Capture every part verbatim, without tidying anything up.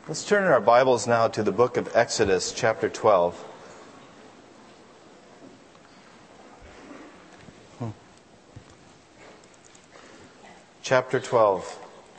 Let's turn our Bibles now to the book of Exodus, chapter twelve. Hmm. Chapter twelve.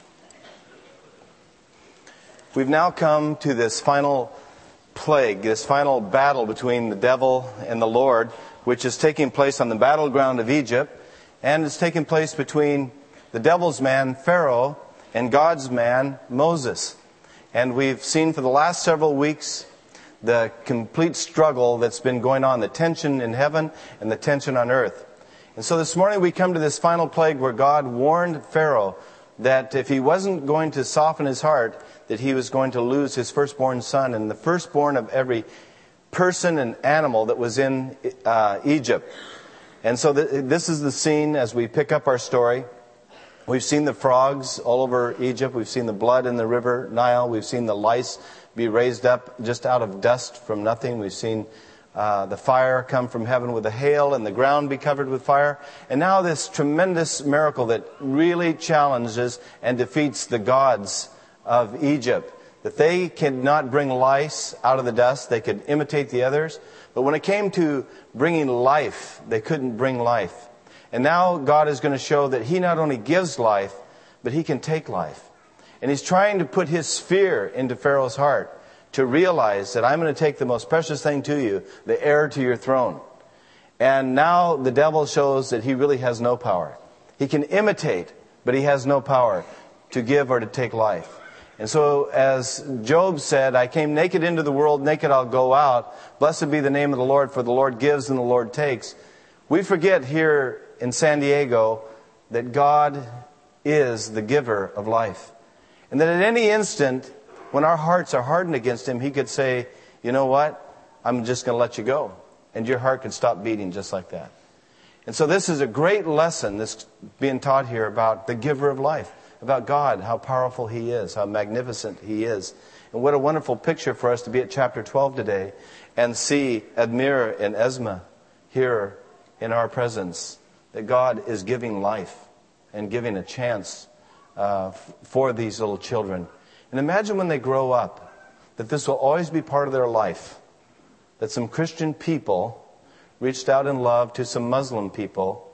We've now come to this final plague, this final battle between the devil and the Lord, which is taking place on the battleground of Egypt, and it's taking place between the devil's man, Pharaoh, and God's man, Moses. And we've seen for the last several weeks the complete struggle that's been going on, the tension in heaven and the tension on earth. And so this morning we come to this final plague where God warned Pharaoh that if he wasn't going to soften his heart, that he was going to lose his firstborn son and the firstborn of every person and animal that was in uh, Egypt. And so th- this is the scene as we pick up our story. We've seen the frogs all over Egypt. We've seen the blood in the river Nile. We've seen the lice be raised up just out of dust from nothing. We've seen uh, the fire come from heaven with a hail and the ground be covered with fire. And now this tremendous miracle that really challenges and defeats the gods of Egypt. That they cannot bring lice out of the dust. They could imitate the others. But when it came to bringing life, they couldn't bring life. And now God is going to show that He not only gives life, but He can take life. And He's trying to put His fear into Pharaoh's heart to realize that I'm going to take the most precious thing to you, the heir to your throne. And now the devil shows that he really has no power. He can imitate, but he has no power to give or to take life. And so as Job said, I came naked into the world, naked I'll go out. Blessed be the name of the Lord, for the Lord gives and the Lord takes. We forget here in San Diego that God is the giver of life. And that at any instant, when our hearts are hardened against Him, He could say, you know what? I'm just going to let you go. And your heart could stop beating just like that. And so this is a great lesson that's being taught here about the giver of life. About God, how powerful He is, how magnificent He is. And what a wonderful picture for us to be at chapter twelve today and see Admira and Esma here in our presence. That God is giving life and giving a chance uh, f- for these little children. And imagine when they grow up, that this will always be part of their life. That some Christian people reached out in love to some Muslim people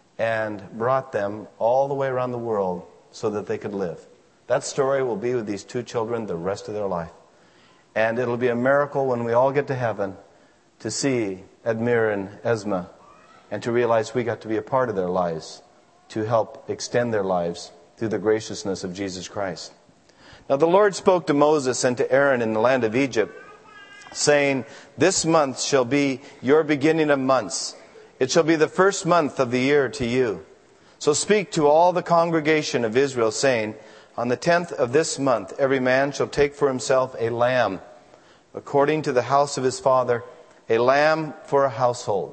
and brought them all the way around the world so that they could live. That story will be with these two children the rest of their life. And it'll be a miracle when we all get to heaven to see Admira and Esma and to realize we got to be a part of their lives to help extend their lives through the graciousness of Jesus Christ. Now the Lord spoke to Moses and to Aaron in the land of Egypt, saying, this month shall be your beginning of months. It shall be the first month of the year to you. So speak to all the congregation of Israel, saying, on the tenth of this month every man shall take for himself a lamb, according to the house of his father, a lamb for a household.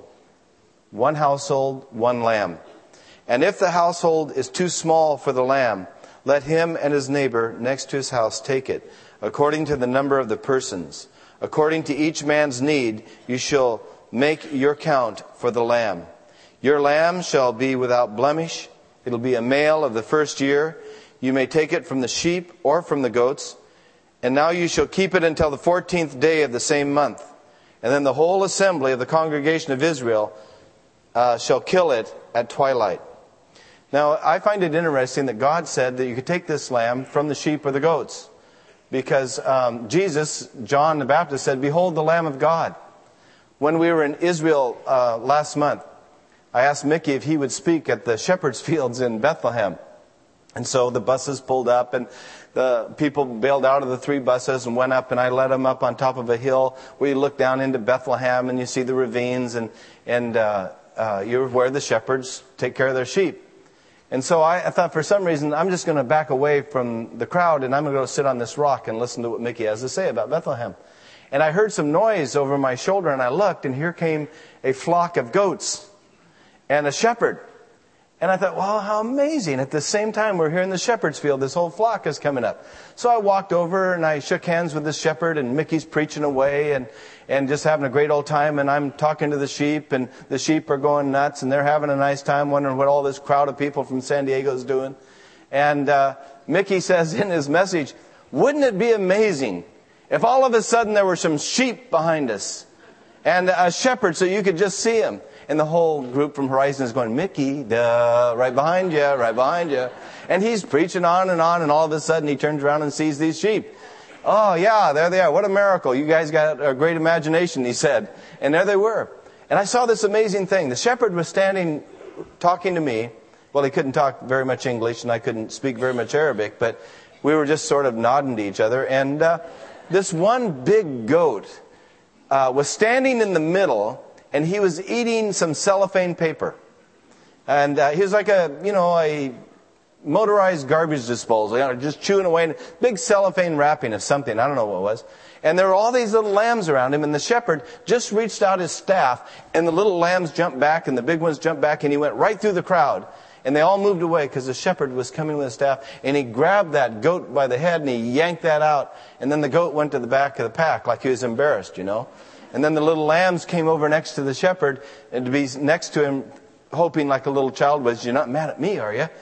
One household, one lamb. And if the household is too small for the lamb, let him and his neighbor next to his house take it, according to the number of the persons. According to each man's need, you shall make your count for the lamb. Your lamb shall be without blemish. It'll be a male of the first year. You may take it from the sheep or from the goats. And now you shall keep it until the fourteenth day of the same month. And then the whole assembly of the congregation of Israel Uh, shall kill it at twilight. Now, I find it interesting that God said that you could take this lamb from the sheep or the goats. Because um, Jesus, John the Baptist said, behold the Lamb of God. When we were in Israel uh, last month, I asked Mickey if he would speak at the shepherd's fields in Bethlehem. And so the buses pulled up and the people bailed out of the three buses and went up, and I led them up on top of a hill where you look down into Bethlehem and you see the ravines and, and uh, Uh, you're where the shepherds take care of their sheep. And so I, I thought for some reason I'm just going to back away from the crowd and I'm going to go sit on this rock and listen to what Mickey has to say about Bethlehem. And I heard some noise over my shoulder and I looked, and here came a flock of goats and a shepherd. And I thought, well, how amazing. At the same time we're here in the shepherd's field, this whole flock is coming up. So I walked over and I shook hands with the shepherd, and Mickey's preaching away and, and just having a great old time. And I'm talking to the sheep, and the sheep are going nuts and they're having a nice time, wondering what all this crowd of people from San Diego is doing. And uh, Mickey says in his message, Wouldn't it be amazing if all of a sudden there were some sheep behind us and a shepherd so you could just see him? And the whole group from Horizon is going, Mickey, duh, right behind you, right behind you. And he's preaching on and on, and all of a sudden he turns around and sees these sheep. Oh, yeah, there they are. What a miracle. You guys got a great imagination, he said. And there they were. And I saw this amazing thing. The shepherd was standing, talking to me. Well, he couldn't talk very much English, and I couldn't speak very much Arabic, but we were just sort of nodding to each other. And uh, this one big goat uh, was standing in the middle, and he was eating some cellophane paper. And uh, he was like a, you know, a motorized garbage disposal, you know, just chewing away, big cellophane wrapping of something, I don't know what it was. And there were all these little lambs around him, and the shepherd just reached out his staff, and the little lambs jumped back, and the big ones jumped back, and he went right through the crowd. And they all moved away because the shepherd was coming with his staff, and he grabbed that goat by the head, and he yanked that out, and then the goat went to the back of the pack like he was embarrassed, you know. And then the little lambs came over next to the shepherd, and to be next to him, hoping like a little child was, you're not mad at me, are you?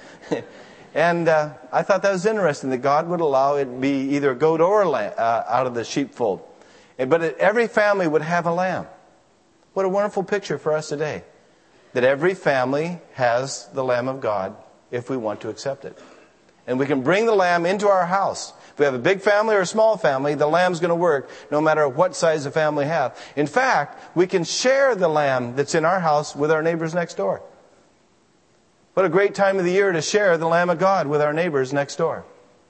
And uh, I thought that was interesting, that God would allow it to be either a goat or a lamb uh, out of the sheepfold. But it, every family would have a lamb. What a wonderful picture for us today. That every family has the Lamb of God if we want to accept it. And we can bring the lamb into our house. If we have a big family or a small family, the lamb's going to work no matter what size the family have. In fact, we can share the lamb that's in our house with our neighbors next door. What a great time of the year to share the Lamb of God with our neighbors next door.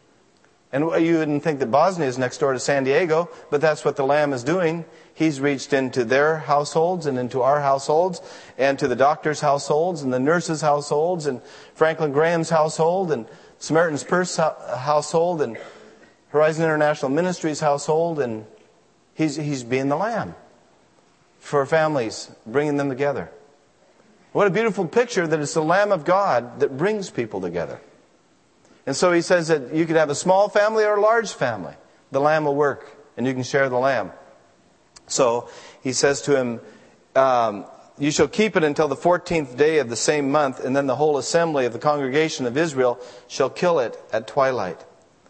And you wouldn't think that Bosnia is next door to San Diego, but that's what the Lamb is doing. He's reached into their households and into our households and to the doctor's households and the nurse's households and Franklin Graham's household and Samaritan's Purse household and Horizon International Ministries household, and he's, he's being the Lamb for families, bringing them together. What a beautiful picture that it's the Lamb of God that brings people together. And so he says that you could have a small family or a large family. The lamb will work, and you can share the lamb. So he says to him, um, you shall keep it until the fourteenth day of the same month, and then the whole assembly of the congregation of Israel shall kill it at twilight.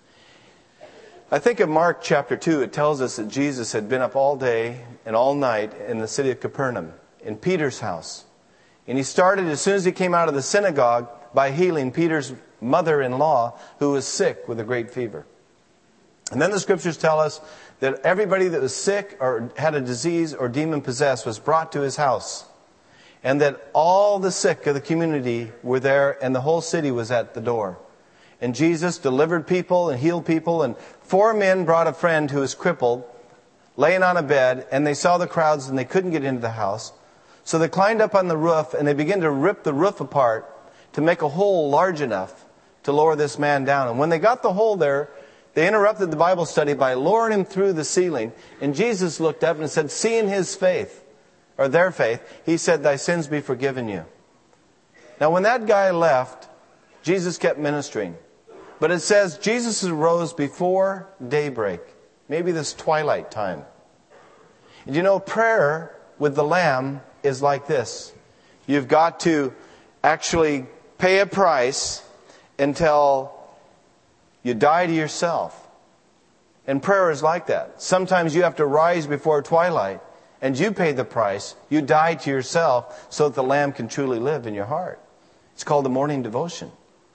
I think of Mark chapter two. It tells us that Jesus had been up all day and all night in the city of Capernaum, in Peter's house. And he started, as soon as he came out of the synagogue, by healing Peter's mother-in-law, who was sick with a great fever. And then the scriptures tell us that everybody that was sick or had a disease or demon-possessed was brought to his house. And that all the sick of the community were there, and the whole city was at the door. And Jesus delivered people and healed people. And four men brought a friend who was crippled, laying on a bed, and they saw the crowds and they couldn't get into the house. So they climbed up on the roof and they began to rip the roof apart to make a hole large enough to lower this man down. And when they got the hole there, they interrupted the Bible study by lowering him through the ceiling. And Jesus looked up and said, seeing his faith, or their faith, he said, thy sins be forgiven you. Now when that guy left, Jesus kept ministering. But it says Jesus arose before daybreak, maybe this twilight time. And you know, prayer with the Lamb is like this. You've got to actually pay a price until you die to yourself. And prayer is like that. Sometimes you have to rise before twilight, and you pay the price. You die to yourself so that the Lamb can truly live in your heart. It's called the morning devotion.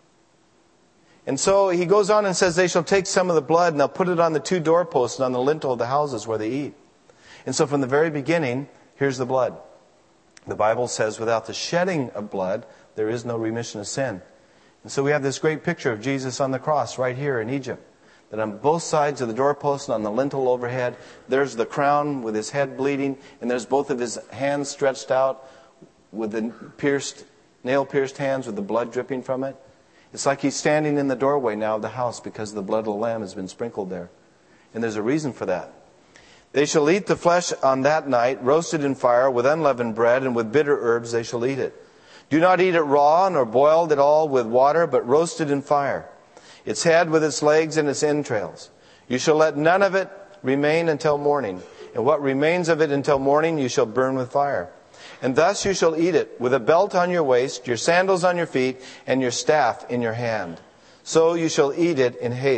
And so he goes on and says, they shall take some of the blood and they'll put it on the two doorposts and on the lintel of the houses where they eat. And so from the very beginning, here's the blood. The Bible says without the shedding of blood, there is no remission of sin. And so we have this great picture of Jesus on the cross right here in Egypt. That on both sides of the doorpost and on the lintel overhead, there's the crown with his head bleeding, and there's both of his hands stretched out with the pierced, nail-pierced hands with the blood dripping from it. It's like he's standing in the doorway now of the house because the blood of the Lamb has been sprinkled there. And there's a reason for that. They shall eat the flesh on that night, roasted in fire, with unleavened bread, and with bitter herbs they shall eat it. Do not eat it raw, nor boiled at all with water, but roasted in fire. Its head with its legs and its entrails. You shall let none of it remain until morning. And what remains of it until morning you shall burn with fire. And thus you shall eat it, with a belt on your waist, your sandals on your feet, and your staff in your hand. So you shall eat it in haste.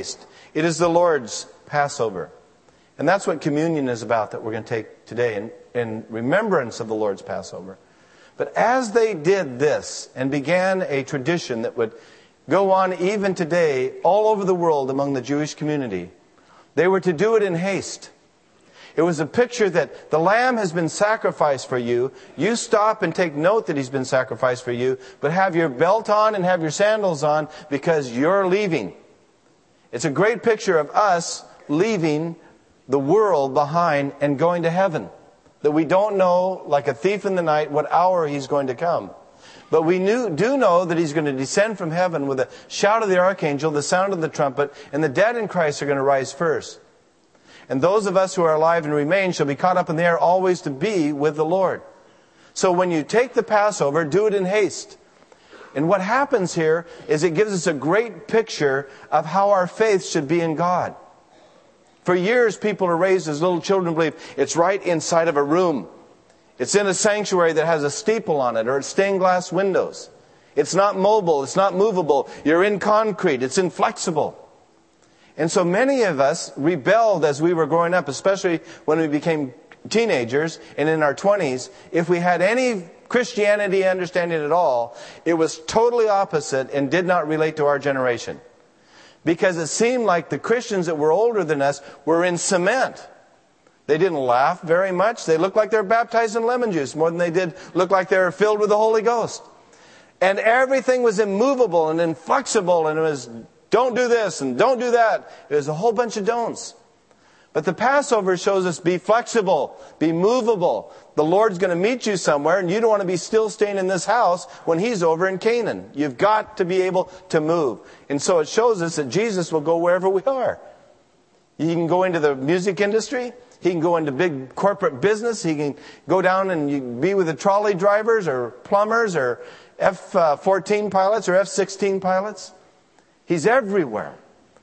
It is the Lord's Passover. And that's what communion is about that we're going to take today in, in remembrance of the Lord's Passover. But as they did this and began a tradition that would go on even today all over the world among the Jewish community, they were to do it in haste. It was a picture that the lamb has been sacrificed for you. You stop and take note that he's been sacrificed for you, but have your belt on and have your sandals on because you're leaving. It's a great picture of us leaving the world behind and going to heaven. That we don't know, like a thief in the night, what hour he's going to come. But we knew, do know that he's going to descend from heaven with a shout of the archangel, the sound of the trumpet, and the dead in Christ are going to rise first. And those of us who are alive and remain shall be caught up in the air always to be with the Lord. So when you take the Passover, do it in haste. And what happens here is it gives us a great picture of how our faith should be in God. For years, people are raised as little children believe it's right inside of a room. It's in a sanctuary that has a steeple on it or it's stained glass windows. It's not mobile. It's not movable. You're in concrete. It's inflexible. And so many of us rebelled as we were growing up, especially when we became teenagers and in our twenties. If we had any Christianity understanding at all, it was totally opposite and did not relate to our generation. Because it seemed like the Christians that were older than us were in cement. They didn't laugh very much. They looked like they were baptized in lemon juice more than they did look like they were filled with the Holy Ghost. And everything was immovable and inflexible, and it was don't do this and don't do that. It was a whole bunch of don'ts. But the Passover shows us be flexible, be movable. The Lord's going to meet you somewhere, and you don't want to be still staying in this house when He's over in Canaan. You've got to be able to move. And so it shows us that Jesus will go wherever we are. He can go into the music industry. He can go into big corporate business. He can go down and be with the trolley drivers or plumbers or F fourteen pilots or F sixteen pilots. He's everywhere.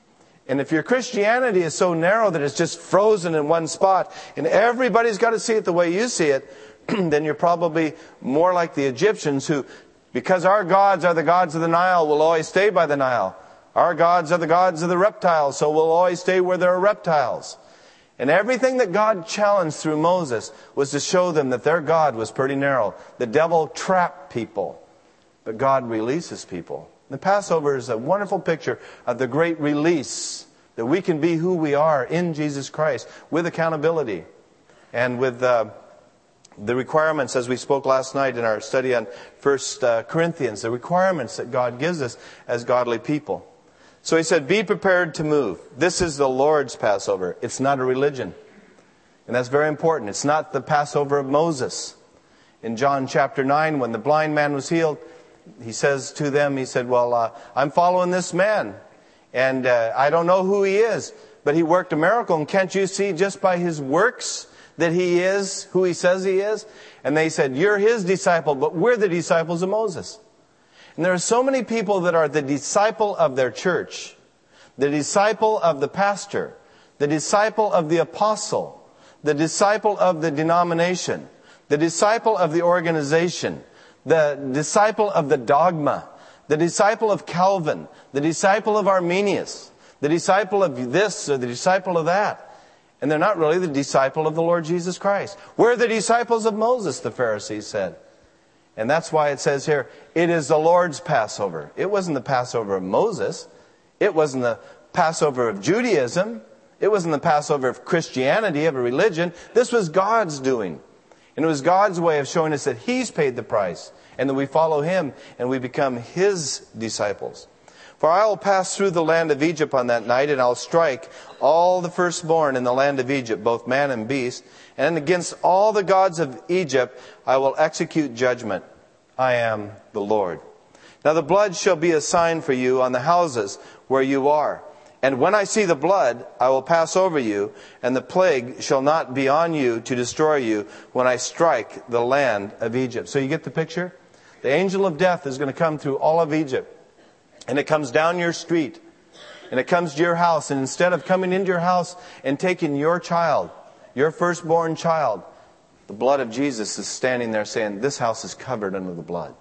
And if your Christianity is so narrow that it's just frozen in one spot and everybody's got to see it the way you see it, then you're probably more like the Egyptians who, because our gods are the gods of the Nile, will always stay by the Nile. Our gods are the gods of the reptiles, so we'll always stay where there are reptiles. And everything that God challenged through Moses was to show them that their God was pretty narrow. The devil trapped people, but God releases people. The Passover is a wonderful picture of the great release that we can be who we are in Jesus Christ with accountability and with uh, the requirements, as we spoke last night in our study on First uh, Corinthians, the requirements that God gives us as godly people. So he said, be prepared to move. This is the Lord's Passover. It's not a religion. And that's very important. It's not the Passover of Moses. In John chapter nine, when the blind man was healed, he says to them, he said, well, uh, I'm following this man. And uh, I don't know who he is, but he worked a miracle. And can't you see just by his works that he is who he says he is? And they said, you're his disciple, but we're the disciples of Moses. And there are so many people that are the disciple of their church, the disciple of the pastor, the disciple of the apostle, the disciple of the denomination, the disciple of the organization, the disciple of the dogma, the disciple of Calvin, the disciple of Arminius, the disciple of this or the disciple of that. And they're not really the disciple of the Lord Jesus Christ. We're the disciples of Moses, the Pharisees said. And that's why it says here, it is the Lord's Passover. It wasn't the Passover of Moses. It wasn't the Passover of Judaism. It wasn't the Passover of Christianity, of a religion. This was God's doing. And it was God's way of showing us that He's paid the price and that we follow Him and we become His disciples. For I will pass through the land of Egypt on that night, and I'll strike all the firstborn in the land of Egypt, both man and beast. And against all the gods of Egypt I will execute judgment. I am the Lord. Now the blood shall be a sign for you on the houses where you are. And when I see the blood, I will pass over you, and the plague shall not be on you to destroy you when I strike the land of Egypt. So you get the picture? The angel of death is going to come through all of Egypt. And it comes down your street. And it comes to your house. And instead of coming into your house and taking your child, your firstborn child, the blood of Jesus is standing there saying, this house is covered under the blood.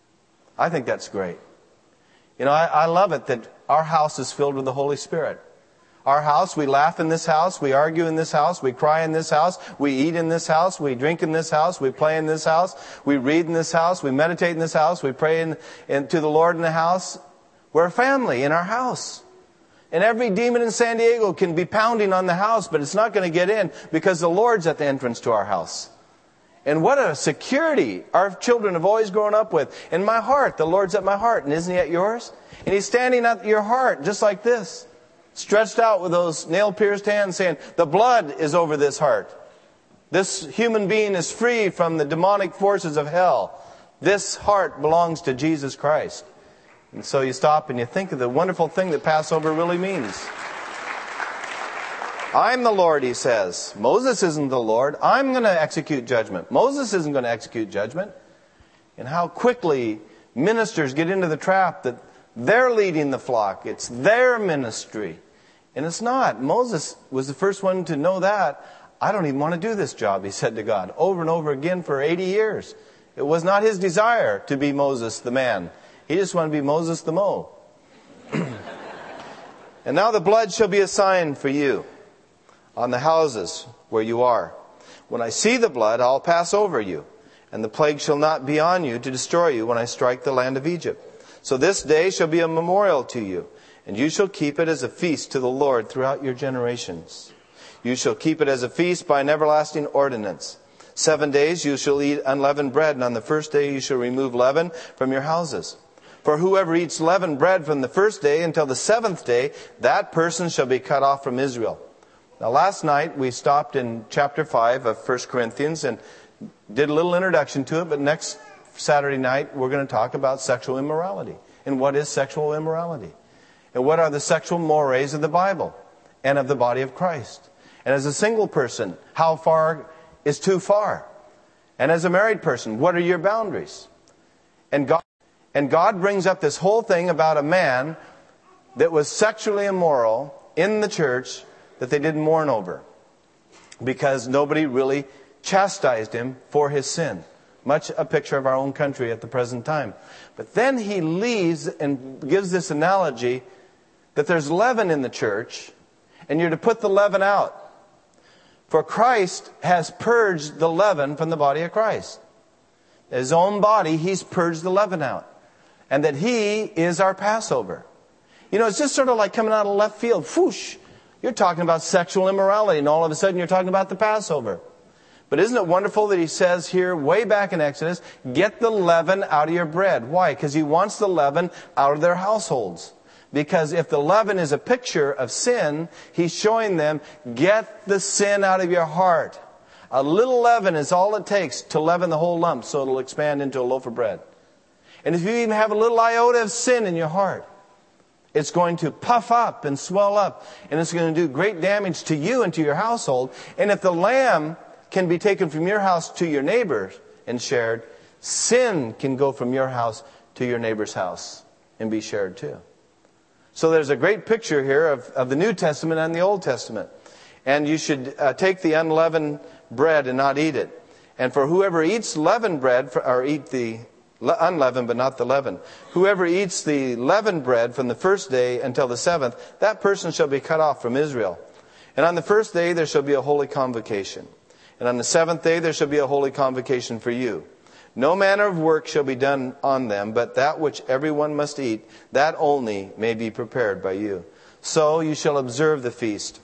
I think that's great. You know, I, I love it that our house is filled with the Holy Spirit. Our house, we laugh in this house, we argue in this house, we cry in this house, we eat in this house, we drink in this house, we play in this house, we read in this house, we meditate in this house, we pray in, in, to the Lord in the house. We're a family in our house. And every demon in San Diego can be pounding on the house, but it's not going to get in because the Lord's at the entrance to our house. And what a security our children have always grown up with. In my heart, the Lord's at my heart, and isn't He at yours? And He's standing at your heart just like this, stretched out with those nail-pierced hands saying, the blood is over this heart. This human being is free from the demonic forces of hell. This heart belongs to Jesus Christ. And so you stop and you think of the wonderful thing that Passover really means. I'm the Lord, He says. Moses isn't the Lord. I'm going to execute judgment. Moses isn't going to execute judgment. And how quickly ministers get into the trap that they're leading the flock. It's their ministry. And it's not. Moses was the first one to know that. I don't even want to do this job, he said to God, over and over again for eighty years. It was not his desire to be Moses the man. He just wanted to be Moses the Mo. And now the blood shall be a sign for you on the houses where you are. When I see the blood, I'll pass over you, and the plague shall not be on you to destroy you when I strike the land of Egypt. So this day shall be a memorial to you, and you shall keep it as a feast to the Lord throughout your generations. You shall keep it as a feast by an everlasting ordinance. Seven days you shall eat unleavened bread, and on the first day you shall remove leaven from your houses. For whoever eats leavened bread from the first day until the seventh day, that person shall be cut off from Israel. Now last night we stopped in chapter five of First Corinthians and did a little introduction to it, but next Saturday night we're going to talk about sexual immorality. And what is sexual immorality? And what are the sexual mores of the Bible and of the body of Christ? And as a single person, how far is too far? And as a married person, what are your boundaries? And God, and God brings up this whole thing about a man that was sexually immoral in the church that they didn't mourn over, because nobody really chastised him for his sin. Much a picture of our own country at the present time. But then he leaves and gives this analogy that there's leaven in the church, and you're to put the leaven out. For Christ has purged the leaven from the body of Christ. His own body, He's purged the leaven out. And that He is our Passover. You know, it's just sort of like coming out of left field. Whoosh! You're talking about sexual immorality, and all of a sudden you're talking about the Passover. But isn't it wonderful that He says here, way back in Exodus, get the leaven out of your bread. Why? Because He wants the leaven out of their households. Because if the leaven is a picture of sin, He's showing them, get the sin out of your heart. A little leaven is all it takes to leaven the whole lump, so it'll expand into a loaf of bread. And if you even have a little iota of sin in your heart, it's going to puff up and swell up, and it's going to do great damage to you and to your household. And if the lamb can be taken from your house to your neighbor's and shared, sin can go from your house to your neighbor's house and be shared too. So there's a great picture here of, of the New Testament and the Old Testament. And you should uh, take the unleavened bread and not eat it. And for whoever eats leavened bread, for, or eat the le- unleavened but not the leaven, whoever eats the leavened bread from the first day until the seventh, that person shall be cut off from Israel. And on the first day there shall be a holy convocation. And on the seventh day there shall be a holy convocation for you. No manner of work shall be done on them, but that which everyone must eat, that only may be prepared by you. So you shall observe the feast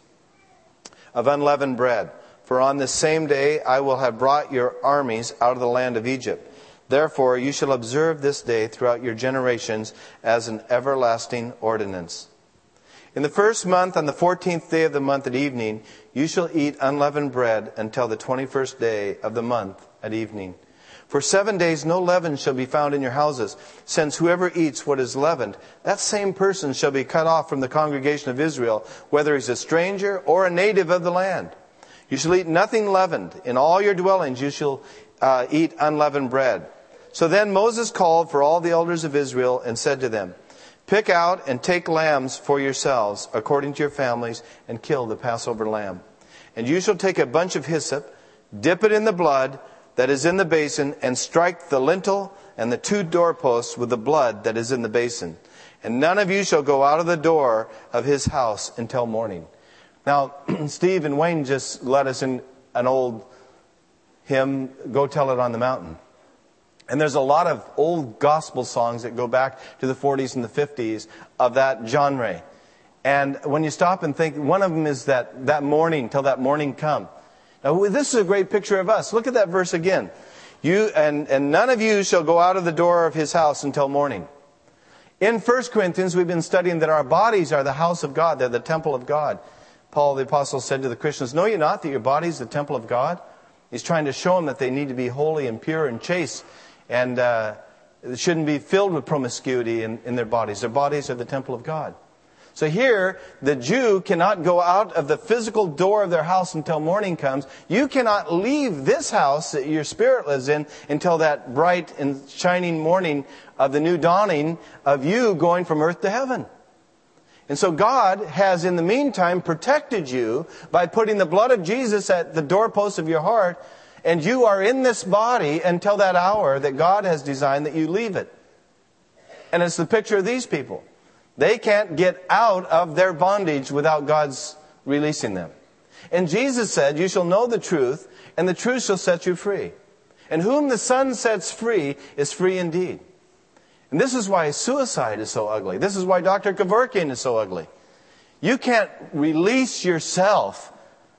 of unleavened bread. For on this same day I will have brought your armies out of the land of Egypt. Therefore you shall observe this day throughout your generations as an everlasting ordinance. In the first month, on the fourteenth day of the month at evening, you shall eat unleavened bread until the twenty-first day of the month at evening. For seven days no leaven shall be found in your houses, since whoever eats what is leavened, that same person shall be cut off from the congregation of Israel, whether he's a stranger or a native of the land. You shall eat nothing leavened. In all your dwellings you shall uh, eat unleavened bread. So then Moses called for all the elders of Israel and said to them, pick out and take lambs for yourselves, according to your families, and kill the Passover lamb. And you shall take a bunch of hyssop, dip it in the blood that is in the basin, and strike the lintel and the two doorposts with the blood that is in the basin. And none of you shall go out of the door of his house until morning. Now, Steve and Wayne just led us in an old hymn, Go Tell It on the Mountain. And there's a lot of old gospel songs that go back to the forties and the fifties of that genre. And when you stop and think, one of them is that, that morning, till that morning come. Now, this is a great picture of us. Look at that verse again. You and, and none of you shall go out of the door of his house until morning. In First Corinthians, we've been studying that our bodies are the house of God. They're the temple of God. Paul the Apostle said to the Christians, know you not that your body is the temple of God? He's trying to show them that they need to be holy and pure and chaste. And uh, it shouldn't be filled with promiscuity in, in their bodies. Their bodies are the temple of God. So here, the Jew cannot go out of the physical door of their house until morning comes. You cannot leave this house that your spirit lives in until that bright and shining morning of the new dawning of you going from earth to heaven. And so God has in the meantime protected you by putting the blood of Jesus at the doorpost of your heart. And you are in this body until that hour that God has designed that you leave it. And it's the picture of these people. They can't get out of their bondage without God's releasing them. And Jesus said, you shall know the truth, and the truth shall set you free. And whom the Son sets free is free indeed. And this is why suicide is so ugly. This is why Doctor Kevorkian is so ugly. You can't release yourself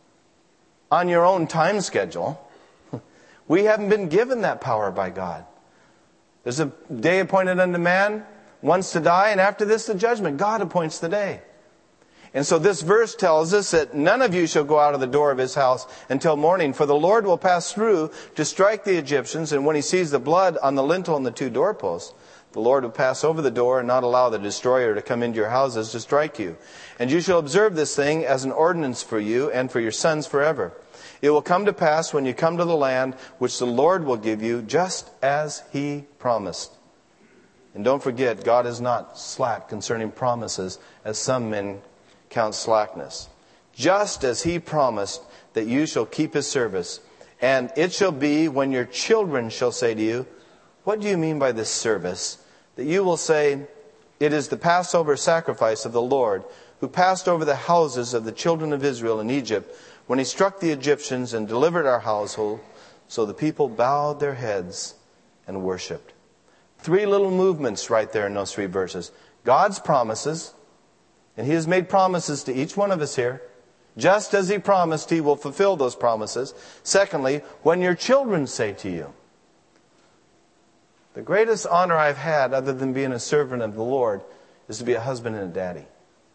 on your own time schedule. We haven't been given that power by God. There's a day appointed unto man once to die, and after this the judgment. God appoints the day. And so this verse tells us that none of you shall go out of the door of his house until morning, for the Lord will pass through to strike the Egyptians, and when he sees the blood on the lintel and the two doorposts, the Lord will pass over the door and not allow the destroyer to come into your houses to strike you. And you shall observe this thing as an ordinance for you and for your sons forever. It will come to pass when you come to the land which the Lord will give you, just as he promised. And don't forget, God is not slack concerning promises, as some men count slackness. Just as he promised that you shall keep his service. And it shall be when your children shall say to you, what do you mean by this service? That you will say, it is the Passover sacrifice of the Lord, who passed over the houses of the children of Israel in Egypt, when he struck the Egyptians and delivered our household. So the people bowed their heads and worshipped. Three little movements right there in those three verses. God's promises, and he has made promises to each one of us here. Just as he promised, he will fulfill those promises. Secondly, when your children say to you. The greatest honor I've had, other than being a servant of the Lord, is to be a husband and a daddy.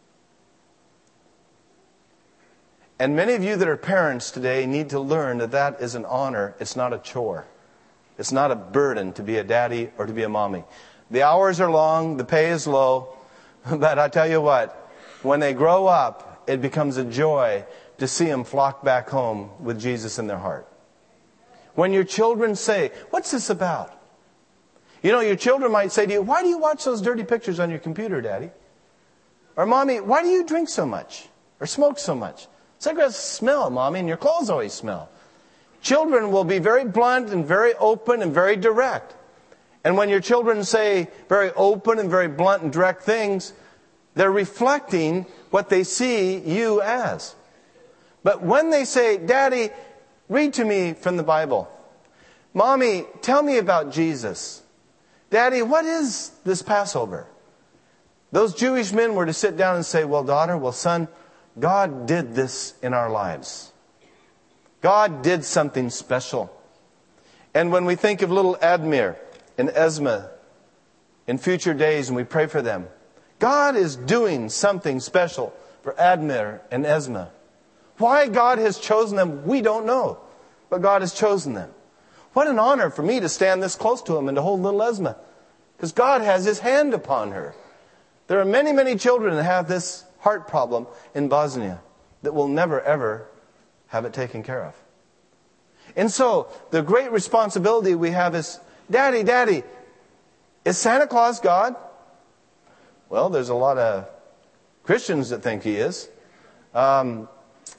And many of you that are parents today need to learn that that is an honor. It's not a chore. It's not a burden to be a daddy or to be a mommy. The hours are long, the pay is low, but I tell you what, when they grow up, it becomes a joy to see them flock back home with Jesus in their heart. When your children say, what's this about? You know, your children might say to you, why do you watch those dirty pictures on your computer, Daddy? Or, Mommy, why do you drink so much? Or smoke so much? Cigarettes smell, Mommy, and your clothes always smell. Children will be very blunt and very open and very direct. And when your children say very open and very blunt and direct things, they're reflecting what they see you as. But when they say, Daddy, read to me from the Bible. Mommy, tell me about Jesus. Daddy, what is this Passover? Those Jewish men were to sit down and say, well, daughter, well, son, God did this in our lives. God did something special. And when we think of little Admir and Esma in future days and we pray for them, God is doing something special for Admir and Esma. Why God has chosen them, we don't know. But God has chosen them. What an honor for me to stand this close to them and to hold little Esma. Because God has his hand upon her. There are many, many children that have this heart problem in Bosnia that will never, ever have it taken care of. And so, the great responsibility we have is, Daddy, Daddy, is Santa Claus God? Well, there's a lot of Christians that think he is. Um,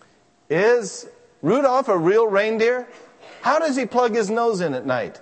is Rudolph a real reindeer? How does he plug his nose in at night?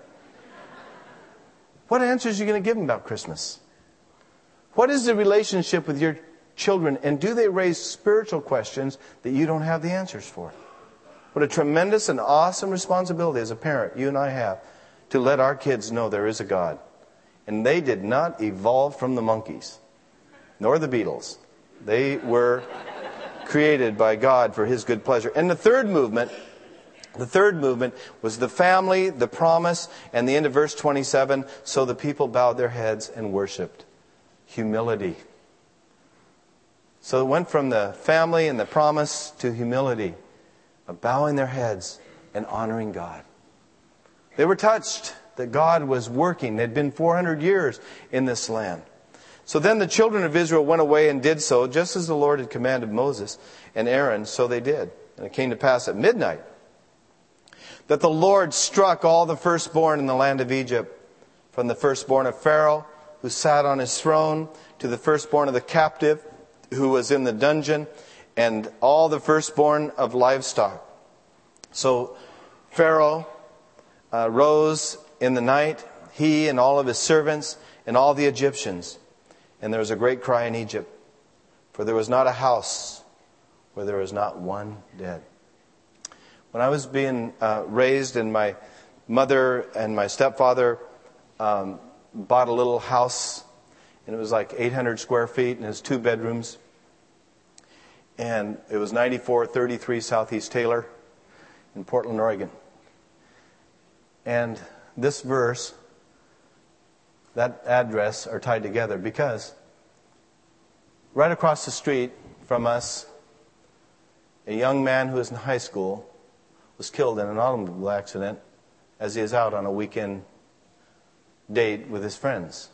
What answers are you going to give him about Christmas? What is the relationship with your children, and do they raise spiritual questions that you don't have the answers for? What a tremendous and awesome responsibility as a parent you and I have to let our kids know there is a God. And they did not evolve from the monkeys, nor the beetles. They were created by God for His good pleasure. And the third movement, the third movement was the family, the promise, and the end of verse twenty-seven, so the people bowed their heads and worshipped. Humility. So it went from the family and the promise to humility, of bowing their heads and honoring God. They were touched that God was working. They'd been four hundred years in this land. So then the children of Israel went away and did so, just as the Lord had commanded Moses and Aaron, so they did. And it came to pass at midnight that the Lord struck all the firstborn in the land of Egypt, from the firstborn of Pharaoh, who sat on his throne, to the firstborn of the captive, who was in the dungeon, and all the firstborn of livestock. So Pharaoh uh, rose in the night, he and all of his servants, and all the Egyptians. And there was a great cry in Egypt, for there was not a house where there was not one dead. When I was being uh, raised, and my mother and my stepfather um, bought a little house, and it was like eight hundred square feet, and it was two bedrooms. And it was ninety-four thirty-three Southeast Taylor in Portland, Oregon. And this verse, that address are tied together because right across the street from us, a young man who was in high school was killed in an automobile accident as he is out on a weekend date with his friends.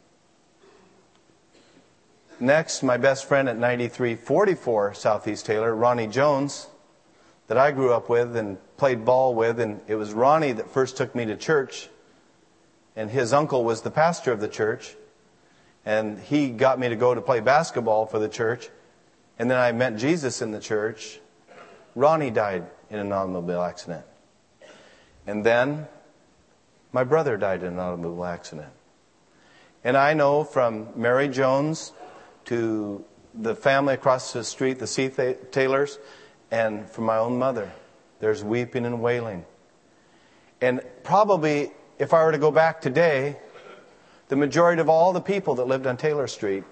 Next, my best friend at ninety-three forty-four Southeast Taylor, Ronnie Jones, that I grew up with and played ball with, and it was Ronnie that first took me to church. And his uncle was the pastor of the church. And he got me to go to play basketball for the church. And then I met Jesus in the church. Ronnie died in an automobile accident. And then my brother died in an automobile accident. And I know from Mary Jones to the family across the street, the C. Taylors, and from my own mother, there's weeping and wailing. And probably, if I were to go back today, the majority of all the people that lived on Taylor Street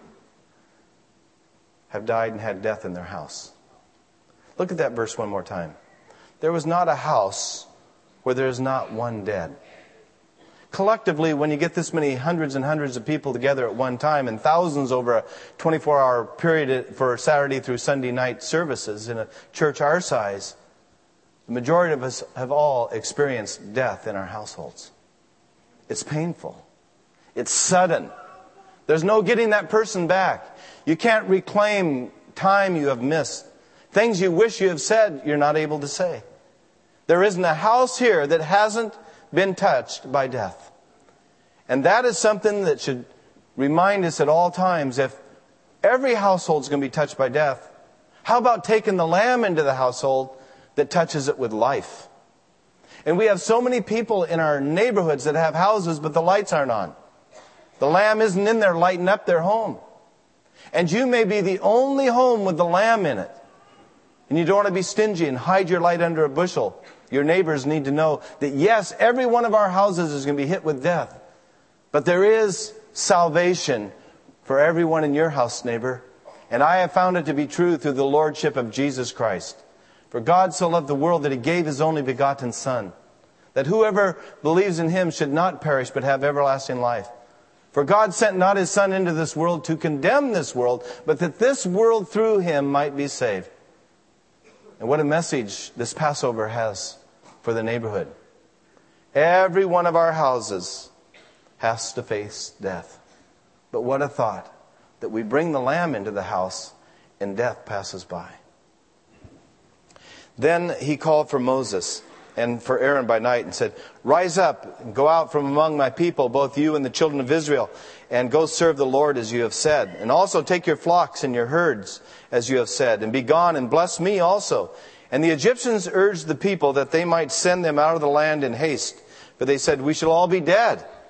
have died and had death in their house. Look at that verse one more time. There was not a house where there is not one dead. Collectively, when you get this many hundreds and hundreds of people together at one time, and thousands over a twenty-four hour period for Saturday through Sunday night services in a church our size, the majority of us have all experienced death in our households. It's painful. It's sudden. There's no getting that person back. You can't reclaim time you have missed. Things you wish you have said, you're not able to say. There isn't a house here that hasn't been touched by death. And that is something that should remind us at all times. If every household is going to be touched by death, how about taking the lamb into the household that touches it with life? And we have so many people in our neighborhoods that have houses, but the lights aren't on. The lamb isn't in there lighting up their home. And you may be the only home with the lamb in it. And you don't want to be stingy and hide your light under a bushel. Your neighbors need to know that yes, every one of our houses is going to be hit with death. But there is salvation for everyone in your house, neighbor. And I have found it to be true through the lordship of Jesus Christ. For God so loved the world that He gave His only begotten Son, that whoever believes in Him should not perish but have everlasting life. For God sent not His Son into this world to condemn this world, but that this world through Him might be saved. And what a message this Passover has for the neighborhood. Every one of our houses has to face death. But what a thought that we bring the lamb into the house and death passes by. Then He called for Moses and for Aaron by night and said, "Rise up and go out from among my people, both you and the children of Israel, and go serve the Lord as you have said. And also take your flocks and your herds as you have said, and be gone and bless me also." And the Egyptians urged the people that they might send them out of the land in haste, for they said, "We shall all be dead."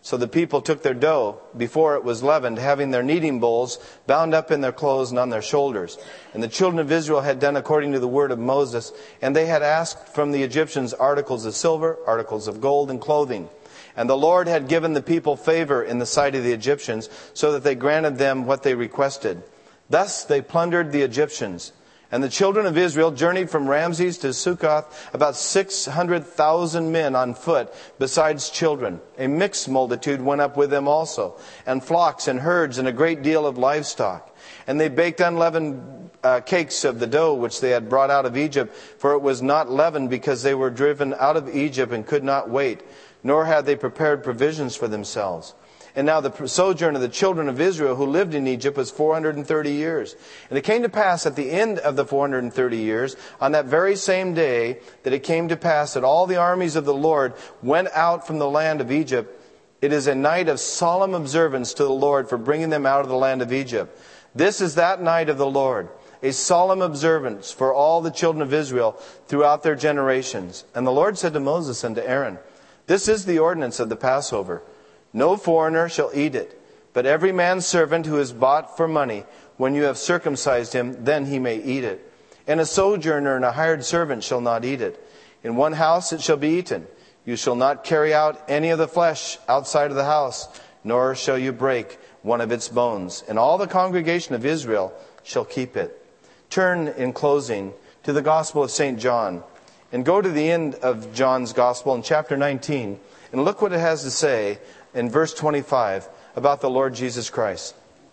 So the people took their dough before it was leavened, having their kneading bowls bound up in their clothes and on their shoulders. And the children of Israel had done according to the word of Moses, and they had asked from the Egyptians articles of silver, articles of gold, and clothing. And the Lord had given the people favor in the sight of the Egyptians, so that they granted them what they requested. Thus they plundered the Egyptians. And the children of Israel journeyed from Ramses to Succoth, about six hundred thousand men on foot, besides children. A mixed multitude went up with them also, and flocks and herds and a great deal of livestock. And they baked unleavened uh, cakes of the dough which they had brought out of Egypt, for it was not leavened, because they were driven out of Egypt and could not wait, nor had they prepared provisions for themselves. And now the sojourn of the children of Israel who lived in Egypt was four hundred thirty years. And it came to pass at the end of the four hundred thirty years, on that very same day, that it came to pass that all the armies of the Lord went out from the land of Egypt. It is a night of solemn observance to the Lord for bringing them out of the land of Egypt. This is that night of the Lord, a solemn observance for all the children of Israel throughout their generations. And the Lord said to Moses and to Aaron, this is the ordinance of the Passover. No foreigner shall eat it, but every man's servant who is bought for money, when you have circumcised him, then he may eat it. And a sojourner and a hired servant shall not eat it. In one house it shall be eaten. You shall not carry out any of the flesh outside of the house, nor shall you break one of its bones. And all the congregation of Israel shall keep it. Turn in closing to the Gospel of Saint John, and go to the end of John's Gospel in chapter nineteen, and look what it has to say in verse twenty-five about the Lord Jesus Christ.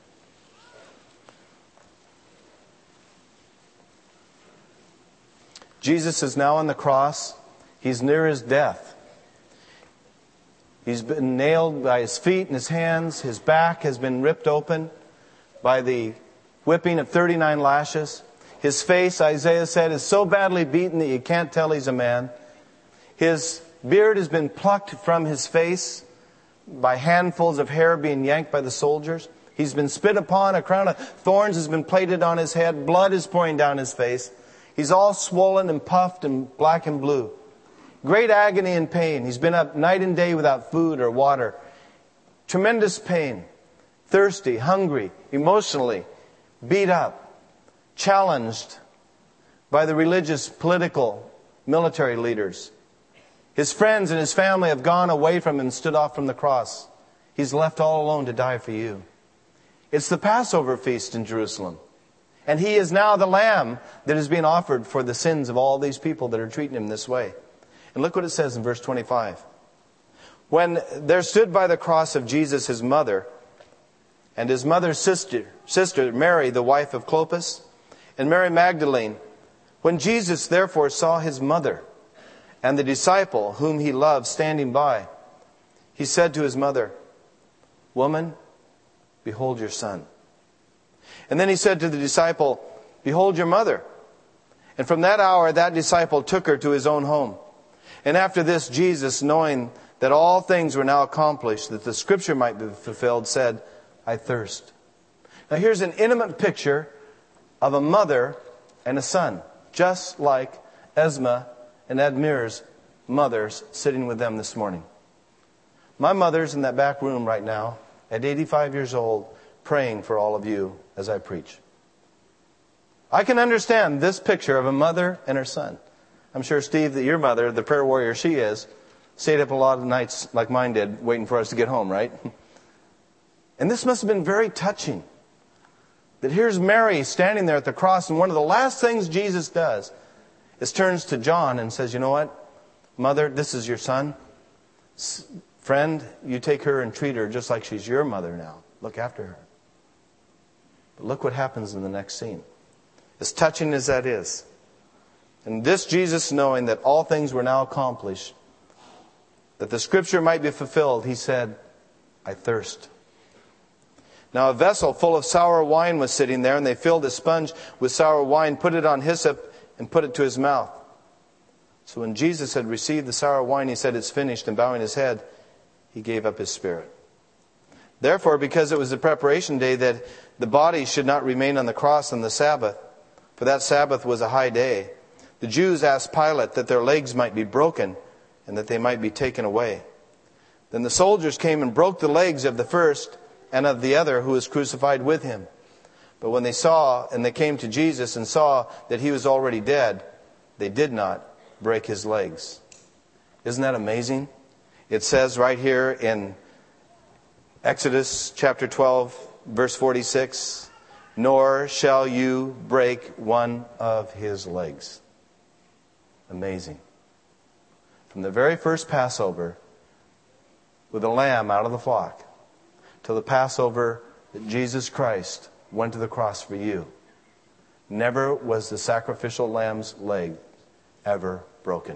Jesus is now on the cross. He's near his death. He's been nailed by his feet and his hands. His back has been ripped open by the whipping of thirty-nine lashes. His face, Isaiah said, is so badly beaten that you can't tell he's a man. His beard has been plucked from his face by handfuls of hair being yanked by the soldiers. He's been spit upon. A crown of thorns has been plaited on his head. Blood is pouring down his face. He's all swollen and puffed and black and blue. Great agony and pain. He's been up night and day without food or water. Tremendous pain. Thirsty, hungry, emotionally beat up, challenged by the religious, political, military leaders. His friends and his family have gone away from him and stood off from the cross. He's left all alone to die for you. It's the Passover feast in Jerusalem. And he is now the lamb that is being offered for the sins of all these people that are treating him this way. And look what it says in verse twenty-five. When there stood by the cross of Jesus his mother, and his mother's sister, sister Mary, the wife of Clopas, and Mary Magdalene, when Jesus therefore saw his mother and the disciple whom he loved standing by, he said to his mother, Woman, behold your son. And then he said to the disciple, Behold your mother. And from that hour that disciple took her to his own home. And after this, Jesus, knowing that all things were now accomplished, that the scripture might be fulfilled, said, I thirst. Now here's an intimate picture of a mother and a son, just like Esma and Admir's mothers sitting with them this morning. My mother's in that back room right now, at eighty-five years old, praying for all of you as I preach. I can understand this picture of a mother and her son. I'm sure, Steve, that your mother, the prayer warrior she is, stayed up a lot of nights like mine did, waiting for us to get home, right? And this must have been very touching. That here's Mary standing there at the cross, and one of the last things Jesus does is turns to John and says, you know what? Mother, this is your son. Friend, you take her and treat her just like she's your mother now. Look after her. But look what happens in the next scene. As touching as that is. And this Jesus, knowing that all things were now accomplished, that the scripture might be fulfilled, he said, I thirst. Now a vessel full of sour wine was sitting there, and they filled a sponge with sour wine, put it on hyssop, and put it to his mouth. So when Jesus had received the sour wine, he said, It's finished, and bowing his head, he gave up his spirit. Therefore, because it was the preparation day, that the body should not remain on the cross on the Sabbath, for that Sabbath was a high day, the Jews asked Pilate that their legs might be broken, and that they might be taken away. Then the soldiers came and broke the legs of the first and of the other who was crucified with him. But when they saw, and they came to Jesus and saw that he was already dead, they did not break his legs. Isn't that amazing? It says right here in Exodus chapter twelve, verse forty-six, nor shall you break one of his legs. Amazing. From the very first Passover, with a lamb out of the flock, till the Passover that Jesus Christ went to the cross for you, never was the sacrificial lamb's leg ever broken.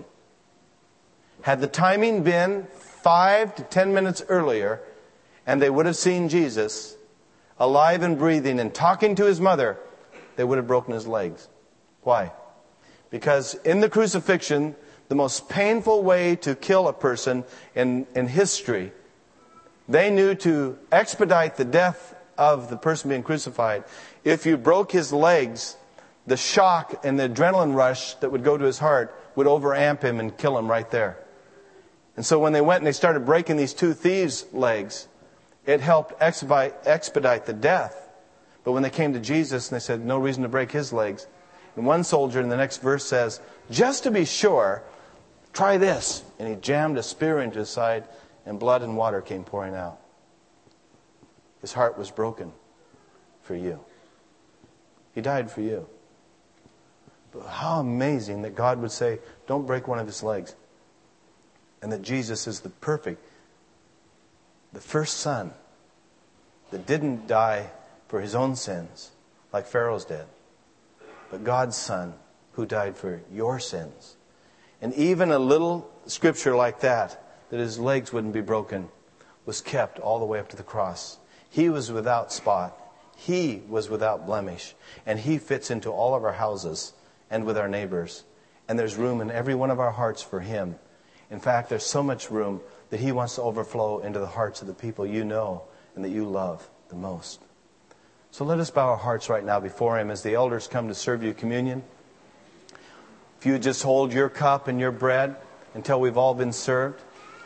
Had the timing been five to ten minutes earlier, and they would have seen Jesus alive and breathing and talking to his mother, they would have broken his legs. Why? Because in the crucifixion, the most painful way to kill a person in, in history, they knew to expedite the death of the person being crucified. If you broke his legs, the shock and the adrenaline rush that would go to his heart would overamp him and kill him right there. And so when they went and they started breaking these two thieves' legs, it helped expedite, expedite the death. But when they came to Jesus and they said, no reason to break his legs. And one soldier in the next verse says, just to be sure, try this. And he jammed a spear into his side, and blood and water came pouring out. His heart was broken for you. He died for you. But how amazing that God would say, don't break one of his legs. And that Jesus is the perfect, the first son that didn't die for his own sins like Pharaoh's did, but God's son who died for your sins. And even a little scripture like that, that his legs wouldn't be broken, was kept all the way up to the cross. He was without spot. He was without blemish. And he fits into all of our houses and with our neighbors. And there's room in every one of our hearts for him. In fact, there's so much room that he wants to overflow into the hearts of the people you know and that you love the most. So let us bow our hearts right now before him as the elders come to serve you communion. If you would just hold your cup and your bread until we've all been served.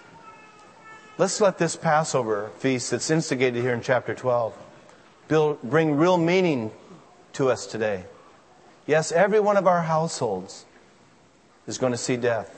Let's let this Passover feast that's instigated here in chapter twelve build, bring real meaning to us today. Yes, every one of our households is going to see death.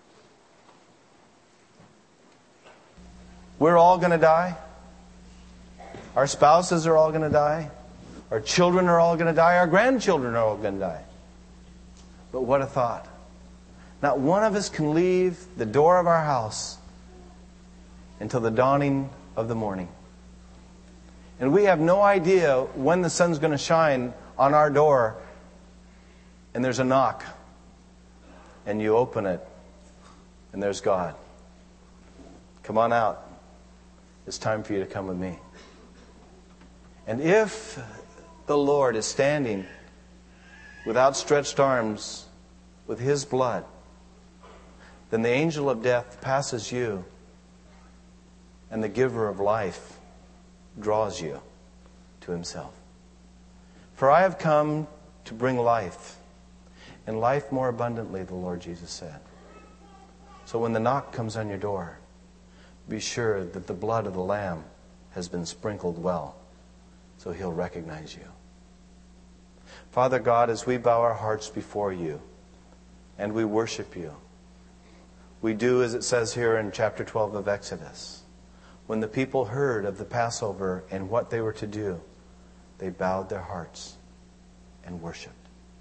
We're all going to die. Our spouses are all going to die. Our children are all going to die. Our grandchildren are all going to die. But what a thought. Not one of us can leave the door of our house until the dawning of the morning. And we have no idea when the sun's going to shine on our door and there's a knock. And you open it and there's God. Come on out. It's time for you to come with me. And if the Lord is standing with outstretched arms with his blood, then the angel of death passes you and the giver of life draws you to himself. For I have come to bring life, and life more abundantly, the Lord Jesus said. So when the knock comes on your door, be sure that the blood of the Lamb has been sprinkled well, so he'll recognize you. Father God, as we bow our hearts before you and we worship you, we do as it says here in chapter twelve of Exodus. When the people heard of the Passover and what they were to do, they bowed their hearts and worshiped.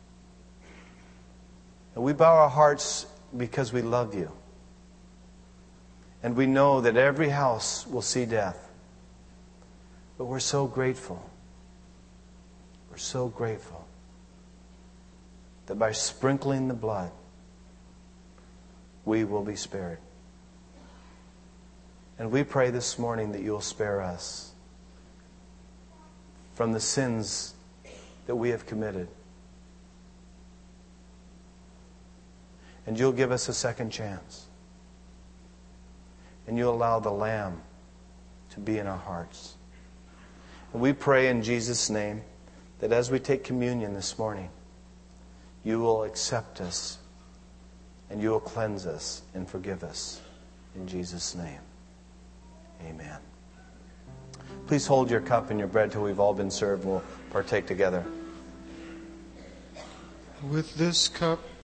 And we bow our hearts because we love you. And we know that every house will see death. But we're so grateful. We're so grateful that by sprinkling the blood, we will be spared. And we pray this morning that you'll spare us from the sins that we have committed. And you'll give us a second chance. And you'll allow the Lamb to be in our hearts. And we pray in Jesus' name that as we take communion this morning, you will accept us and you will cleanse us and forgive us. In Jesus' name. Amen. Please hold your cup and your bread till we've all been served. We'll partake together. With this cup